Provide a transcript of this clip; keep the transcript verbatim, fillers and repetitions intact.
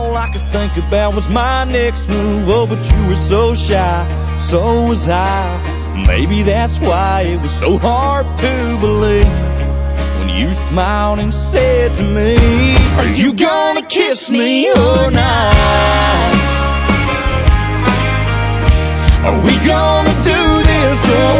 all I could think about was my next move. Oh, but you were so shy, so was I. Maybe that's why it was so hard to believe when you smiled and said to me, are you gonna kiss me or not? Are we gonna do this or